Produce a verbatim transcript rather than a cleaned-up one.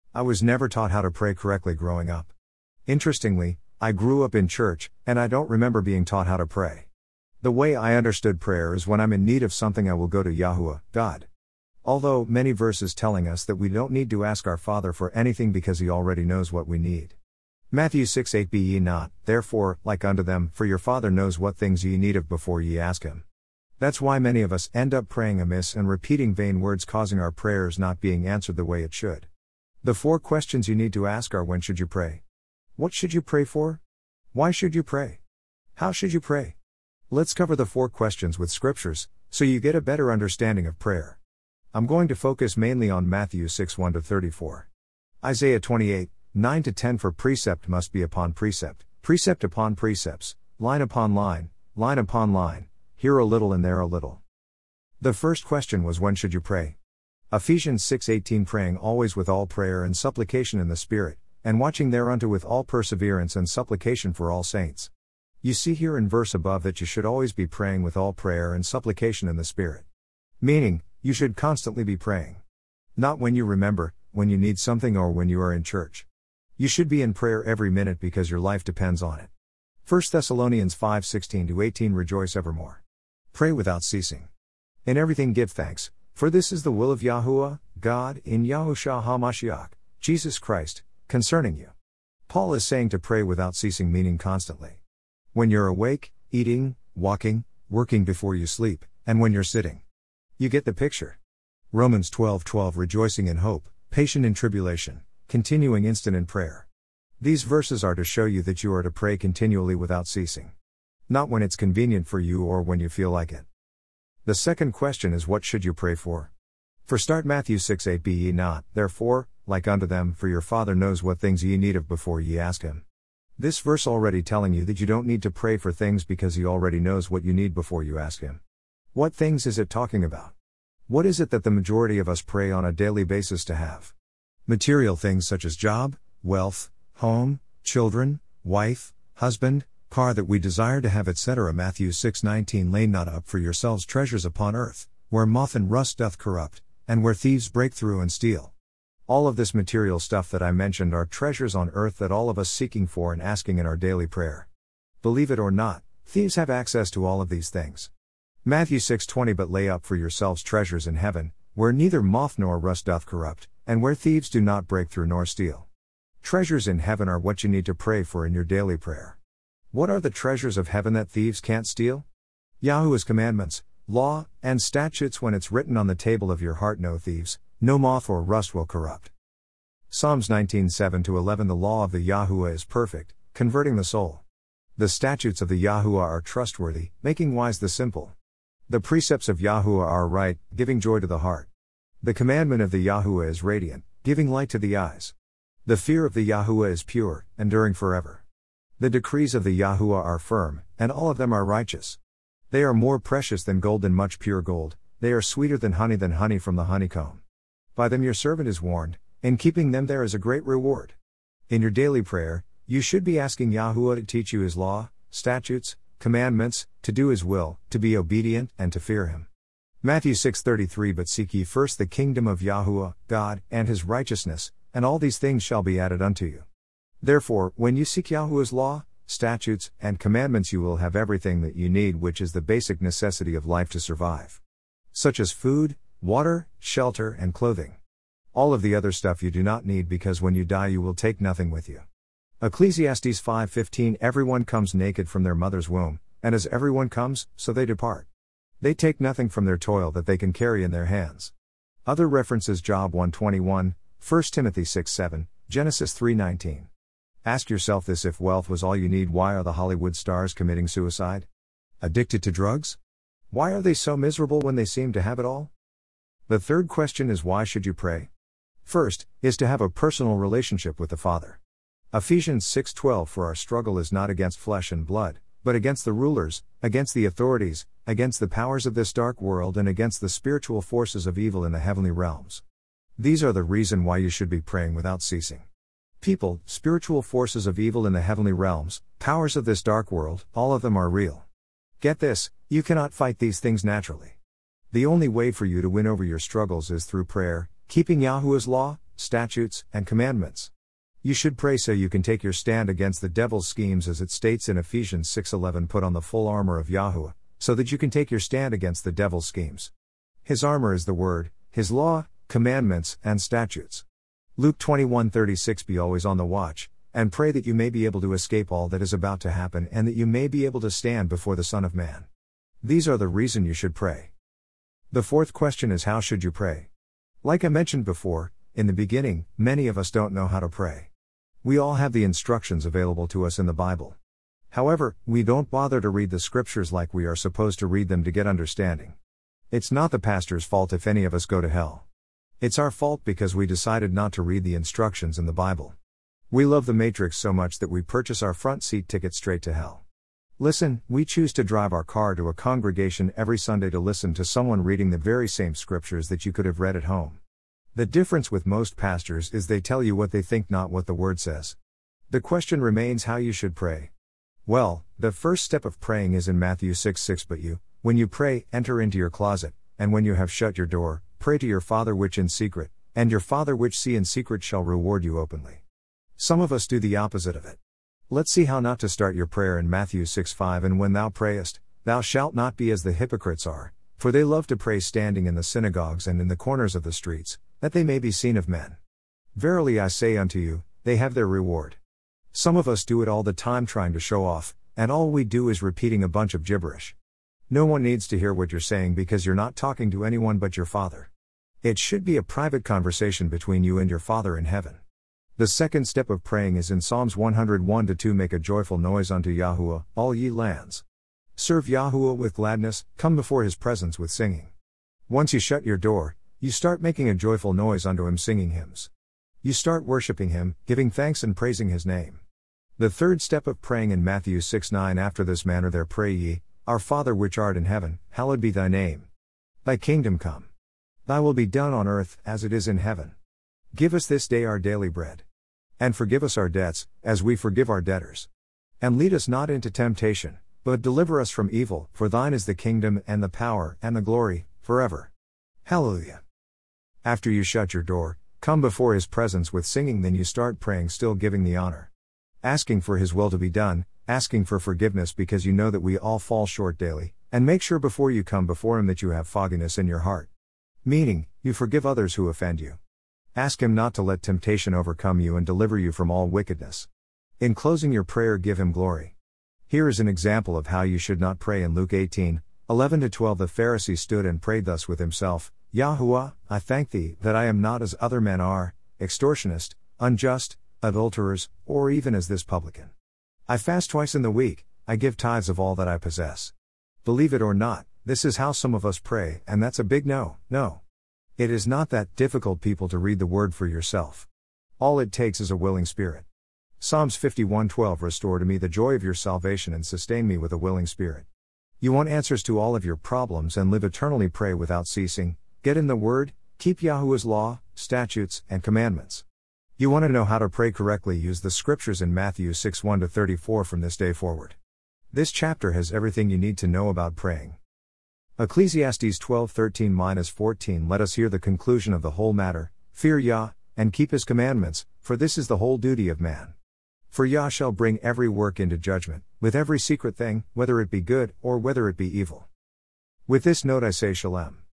I was never taught how to pray correctly growing up. Interestingly, I grew up in church, and I don't remember being taught how to pray. The way I understood prayer is when I'm in need of something I will go to Yahuwah, God. Although, many verses telling us that we don't need to ask our Father for anything because He already knows what we need. Matthew six eight Be ye not, therefore, like unto them, for your Father knows what things ye need of before ye ask Him. That's why many of us end up praying amiss and repeating vain words, causing our prayers not being answered the way it should. The four questions you need to ask are: when should you pray? What should you pray for? Why should you pray? How should you pray? Let's cover the four questions with scriptures, so you get a better understanding of prayer. I'm going to focus mainly on Matthew six one to thirty-four. Isaiah twenty-eight, nine to ten For precept must be upon precept, precept upon precepts, line upon line, line upon line, here a little and there a little. The first question was: when should you pray? Ephesians six eighteen Praying always with all prayer and supplication in the Spirit, and watching thereunto with all perseverance and supplication for all saints. You see here in verse above that you should always be praying with all prayer and supplication in the Spirit. Meaning, you should constantly be praying. Not when you remember, when you need something, or when you are in church. You should be in prayer every minute because your life depends on it. First Thessalonians five sixteen to eighteen Rejoice evermore. Pray without ceasing. In everything give thanks, for this is the will of Yahuwah, God, in Yahushua HaMashiach, Jesus Christ, concerning you. Paul is saying to pray without ceasing, meaning constantly. When you're awake, eating, walking, working before you sleep, and when you're sitting. You get the picture. Romans twelve twelve Rejoicing in hope, patient in tribulation, continuing instant in prayer. These verses are to show you that you are to pray continually without ceasing. Not when it's convenient for you or when you feel like it. The second question is: what should you pray for? For start, Matthew six eight Be ye not, therefore, like unto them, for your Father knows what things ye need of before ye ask Him. This verse already telling you that you don't need to pray for things because He already knows what you need before you ask Him. What things is it talking about? What is it that the majority of us pray on a daily basis to have? Material things such as job, wealth, home, children, wife, husband, car that we desire to have, et cetera. Matthew six nineteen Lay not up for yourselves treasures upon earth, where moth and rust doth corrupt, and where thieves break through and steal. All of this material stuff that I mentioned are treasures on earth that all of us seeking for and asking in our daily prayer. Believe it or not, thieves have access to all of these things. Matthew six twenty But lay up for yourselves treasures in heaven, where neither moth nor rust doth corrupt, and where thieves do not break through nor steal. Treasures in heaven are what you need to pray for in your daily prayer. What are the treasures of heaven that thieves can't steal? Yahuwah's commandments, law, and statutes. When it's written on the table of your heart, no thieves, no moth or rust will corrupt. Psalms nineteen seven to eleven The law of the Yahuwah is perfect, converting the soul. The statutes of the Yahuwah are trustworthy, making wise the simple. The precepts of Yahuwah are right, giving joy to the heart. The commandment of the Yahuwah is radiant, giving light to the eyes. The fear of the Yahuwah is pure, enduring forever. The decrees of the Yahuwah are firm, and all of them are righteous. They are more precious than gold and much pure gold, they are sweeter than honey than honey from the honeycomb. By them your servant is warned, in keeping them there is a great reward. In your daily prayer, you should be asking Yahuwah to teach you His law, statutes, commandments, to do His will, to be obedient, and to fear Him. Matthew six thirty-three But seek ye first the kingdom of Yahuwah, God, and His righteousness, and all these things shall be added unto you. Therefore, when you seek Yahuwah's law, statutes, and commandments, you will have everything that you need, which is the basic necessity of life to survive. Such as food, water, shelter, and clothing. All of the other stuff you do not need, because when you die you will take nothing with you. Ecclesiastes five fifteen Everyone comes naked from their mother's womb, and as everyone comes, so they depart. They take nothing from their toil that they can carry in their hands. Other references: Job one twenty-one, First Timothy six seven, Genesis three nineteen. Ask yourself this: if wealth was all you need, why are the Hollywood stars committing suicide? Addicted to drugs? Why are they so miserable when they seem to have it all? The third question is: why should you pray? First, is to have a personal relationship with the Father. Ephesians six twelve For our struggle is not against flesh and blood, but against the rulers, against the authorities, against the powers of this dark world, and against the spiritual forces of evil in the heavenly realms. These are the reason why you should be praying without ceasing. People, spiritual forces of evil in the heavenly realms, powers of this dark world, all of them are real. Get this, you cannot fight these things naturally. The only way for you to win over your struggles is through prayer, keeping Yahuwah's law, statutes, and commandments. You should pray so you can take your stand against the devil's schemes, as it states in Ephesians six eleven. Put on the full armor of Yahuwah, so that you can take your stand against the devil's schemes. His armor is the word, his law, commandments, and statutes. Luke twenty-one thirty-six. Be always on the watch, and pray that you may be able to escape all that is about to happen, and that you may be able to stand before the Son of Man. These are the reason you should pray. The fourth question is, how should you pray? Like I mentioned before, in the beginning, many of us don't know how to pray. We all have the instructions available to us in the Bible. However, we don't bother to read the scriptures like we are supposed to read them to get understanding. It's not the pastor's fault if any of us go to hell. It's our fault because we decided not to read the instructions in the Bible. We love the Matrix so much that we purchase our front seat ticket straight to hell. Listen, we choose to drive our car to a congregation every Sunday to listen to someone reading the very same scriptures that you could have read at home. The difference with most pastors is they tell you what they think, not what the word says. The question remains how you should pray. Well, the first step of praying is in Matthew six six. But you, when you pray, enter into your closet, and when you have shut your door, pray to your Father which in secret, and your Father which see in secret shall reward you openly. Some of us do the opposite of it. Let's see how not to start your prayer in Matthew six five. And when thou prayest, thou shalt not be as the hypocrites are, for they love to pray standing in the synagogues and in the corners of the streets, that they may be seen of men. Verily I say unto you, they have their reward. Some of us do it all the time trying to show off, and all we do is repeating a bunch of gibberish. No one needs to hear what you're saying because you're not talking to anyone but your Father. It should be a private conversation between you and your Father in heaven. The second step of praying is in Psalms one oh one to two. Make a joyful noise unto Yahuwah, all ye lands. Serve Yahuwah with gladness, come before his presence with singing. Once you shut your door, you start making a joyful noise unto him, singing hymns. You start worshiping him, giving thanks and praising his name. The third step of praying in Matthew six nine. After this manner there pray ye, Our Father which art in heaven, hallowed be thy name. Thy kingdom come. Thy will be done on earth, as it is in heaven. Give us this day our daily bread. And forgive us our debts, as we forgive our debtors. And lead us not into temptation, but deliver us from evil, for thine is the kingdom, and the power, and the glory, forever. Hallelujah. After you shut your door, come before his presence with singing, then you start praying, still giving the honor. Asking for his will to be done, asking for forgiveness because you know that we all fall short daily, and make sure before you come before him that you have fogginess in your heart. Meaning, you forgive others who offend you. Ask him not to let temptation overcome you and deliver you from all wickedness. In closing your prayer, give him glory. Here is an example of how you should not pray in Luke eighteen eleven to twelve. The Pharisee stood and prayed thus with himself, Yahuwah, I thank thee that I am not as other men are, extortionists, unjust, adulterers, or even as this publican. I fast twice in the week, I give tithes of all that I possess. Believe it or not, this is how some of us pray, and that's a big no, no. It is not that difficult, people, to read the word for yourself. All it takes is a willing spirit. Psalms fifty-one twelve. Restore to me the joy of your salvation and sustain me with a willing spirit. You want answers to all of your problems and live eternally? Pray without ceasing, get in the word, keep Yahuwah's law, statutes, and commandments. You want to know how to pray correctly? Use the scriptures in Matthew six one to thirty-four from this day forward. This chapter has everything you need to know about praying. Ecclesiastes twelve thirteen to fourteen. Let us hear the conclusion of the whole matter, fear Yah, and keep his commandments, for this is the whole duty of man. For Yah shall bring every work into judgment, with every secret thing, whether it be good, or whether it be evil. With this note I say Shalom.